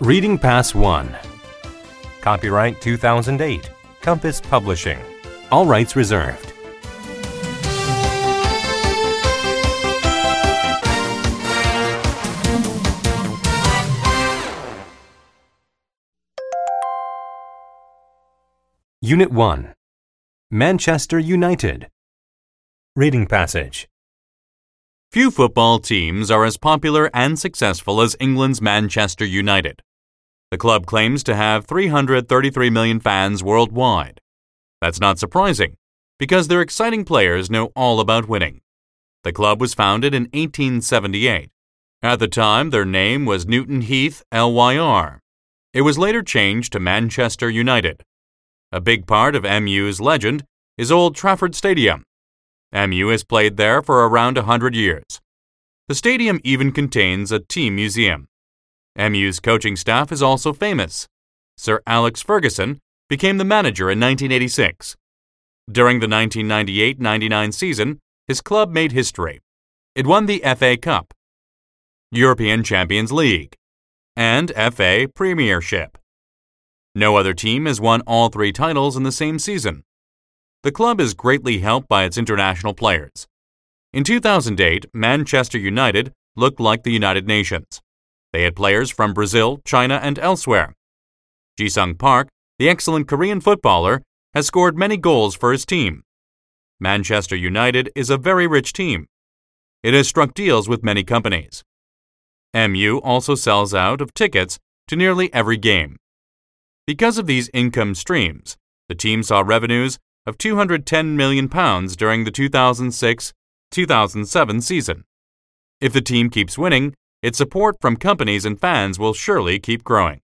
Reading Pass 1. Copyright 2008. Compass Publishing. All rights reserved. Unit 1. Manchester United. Reading passage. Few football teams are as popular and successful as England's Manchester United. The club claims to have 333 million fans worldwide. That's not surprising, because their exciting players know all about winning. The club was founded in 1878. At the time, their name was Newton Heath LYR. It was later changed to Manchester United. A big part of MU's legend is Old Trafford Stadium. MU has played there for around 100 years. The stadium even contains a team museum. MU's coaching staff is also famous. Sir Alex Ferguson became the manager in 1986. During the 1998-99 season, his club made history. It won the FA Cup, European Champions League, and FA Premiership. No other team has won all three titles in the same season. The club is greatly helped by its international players. In 2008, Manchester United looked like the United Nations. They had players from Brazil, China, and elsewhere. Ji-sung Park, the excellent Korean footballer, has scored many goals for his team. Manchester United is a very rich team. It has struck deals with many companies. MU also sells out of tickets to nearly every game. Because of these income streams, the team saw revenues of £210 million during the 2006-2007 season. If the team keeps winning, its support from companies and fans will surely keep growing.